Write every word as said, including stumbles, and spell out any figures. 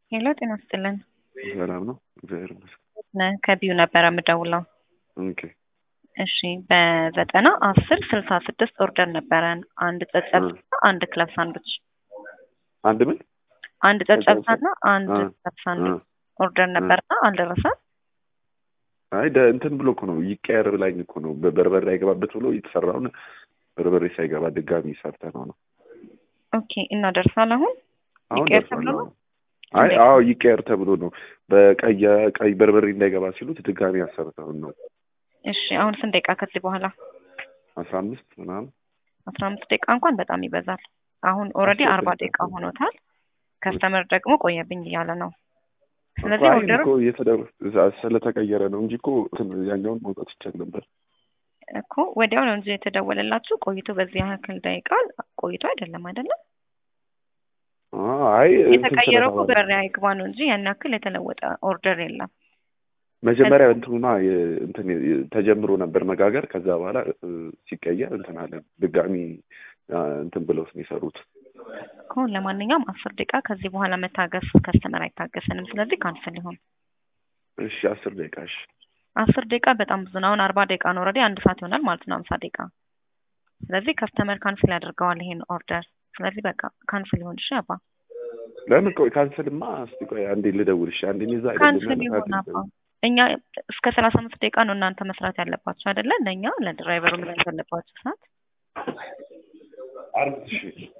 ሄሎ ጤና ይስጥልን። ሰላም ነው እግዚአብሔር ይመስገን። ነህ ከቢዩ ነበር የምደውለው። ኦኬ እሺ በዘጠና አስር ስልሳ ስድስት ኦርደር ነበረን። አንድ ጨጨብሳ አንድ ክለብ ሳንዱች አንድ ምን አንድ ጨጨብሳና አንድ አ ክለብ ሳንዱች ኦርደር ነበርና አልደረሰም። አይ ደ እንትን ብሎ እኮ ነው ይቀየር ብላኝ እኮ ነው በበርበሬ አይገባበት ብሎ የተሰራውን በርበሬ ሳይገባ ድጋሚ ሰርተነው ነው። ኦኬ እና ደርሷል አሁን አሁን ይቀየር ደርሷል ተብሎ ነው። ነው? አይ አዎ ይቀየር ተብሎ ነው። በቀይ ቀይ በርበሬ እንዳይገባ ሲሉት ድጋሚ አሰርተውን ነው። እሺ አሁን ስንት ደቂቃ ከዚህ በኋላ? አስራ አምስት ምናምን አስራ አምስት ደቂቃ እንኳን በጣም ይበዛል። አሁን ኦልሬዲ አስር አርባ ደቂቃ ደቂቃ ሆኖታል። ከስተመር ደግሞ ቆየብኝ እያለ ነው። ስለዚህ ስለዚህ ኦርደሩ እኮ እየተደረ ስለተቀየረ ነው እንጂ እኮ እንትን ያኛውን መውጣት ይቻል ነበር እኮ ወዲያው ነው እንጂ የተደወለላችሁ ቆይቶ በዚህ ያህል ደቂቃ ቆይቶ አይደለም አይደለም። አይ የተቀየረው እኮ በርበሬ አይግባ ነው እንጂ ያን ያክል የተለወጠ ኦርደር የለም። መጀመሪያ እንትኑና እንትን ተጀምሮ ነበር መጋገር። ከዛ በኋላ ሲቀየር እንትን አለ ድጋሚ እንትን ብለው ነው የሰሩት እኮ። ለማንኛውም አስር ደቂቃ ከዚህ በኋላ መታገስ ከስተመር አይታገሰንም። ስለዚህ ካንስል ይሁን። እሺ አስር ደቂቃ እሺ አስር ደቂቃ በጣም ብዙ ነው። አሁን አርባ ደቂቃ ነው። ኦልሬዲ አንድ ሰዓት ይሆናል ማለት ነው። አምሳ ደቂቃ። ስለዚህ ከስተመር ካንስል ያደርገዋል ይሄን ኦርደር። ስለዚህ በቃ ካንስል ይሁን። እሺ አባ ለምን ቆይ ካንስልማ እስቲ ቆይ አንዴ ልደውል። እሺ አንዴ እዛ ካንስል ይሁን አባ። እኛ እስከ ሰላሳ አምስት ደቂቃ ነው እናንተ መስራት ያለባችሁ አይደለ? ለኛ ለድራይቨሩ ምን ያለባችሁ ሰዓት አርብ እሺ